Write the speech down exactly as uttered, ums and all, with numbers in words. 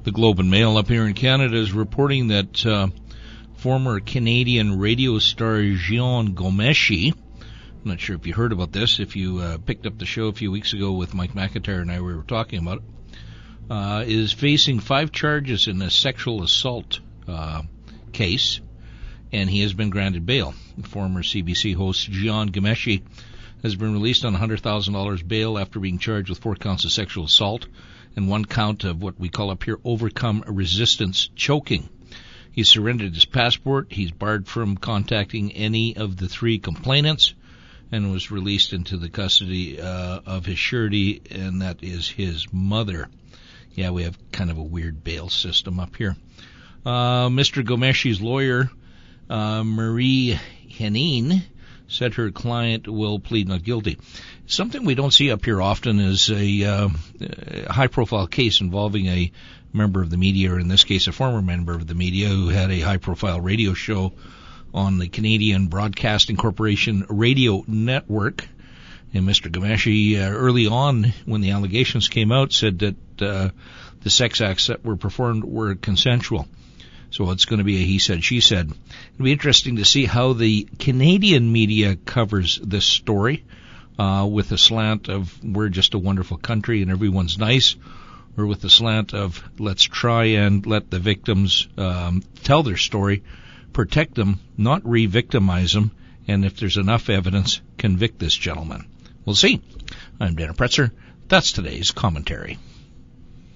The Globe and Mail up here in Canada is reporting that uh, former Canadian radio star Jian Ghomeshi, I'm not sure if you heard about this, if you uh, picked up the show a few weeks ago with Mike McIntyre and I, we were talking about it, uh, is facing five charges in a sexual assault uh, case, and he has been granted bail. Former C B C host Jian Ghomeshi has been released on one hundred thousand dollars bail after being charged with four counts of sexual assault and one count of what we call up here overcome resistance choking. He surrendered his passport. He's barred from contacting any of the three complainants and was released into the custody uh, of his surety, and that is his mother. Yeah, we have kind of a weird bail system up here. Uh, Mister Ghomeshi's lawyer, uh, Marie Henin, said her client will plead not guilty. Something we don't see up here often is a, uh, a high-profile case involving a member of the media, or in this case a former member of the media, who had a high-profile radio show on the Canadian Broadcasting Corporation radio network. And Mister Ghomeshi, uh, early on when the allegations came out, said that uh, the sex acts that were performed were consensual. So it's going to be a he said, she said. It'll be interesting to see how the Canadian media covers this story, uh, with a slant of we're just a wonderful country and everyone's nice, or with the slant of let's try and let the victims um, tell their story, protect them, not re-victimize them, and if there's enough evidence, convict this gentleman. We'll see. I'm Dana Pretzer. That's today's commentary.